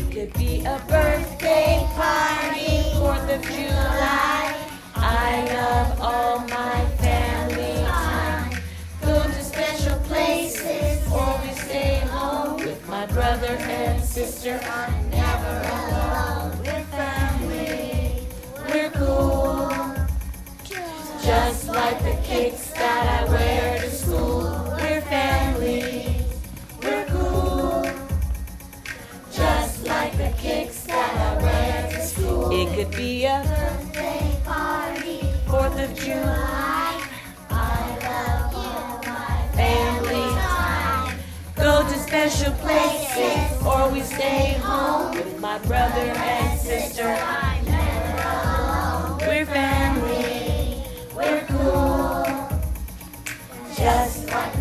could be a birthday party, 4th of July. I love all my family time. Go to special places or we stay home with my brother and sister. I'm never alone with family. We're cool, just like the kicks that I wear to school. We're family. We're cool, just like the kicks that I wear to school. It could be a birthday party, 4th of July. I love all my family time. Go to special places or we stay home with my brother and sister. I'm never alone. We're family. We're cool, just like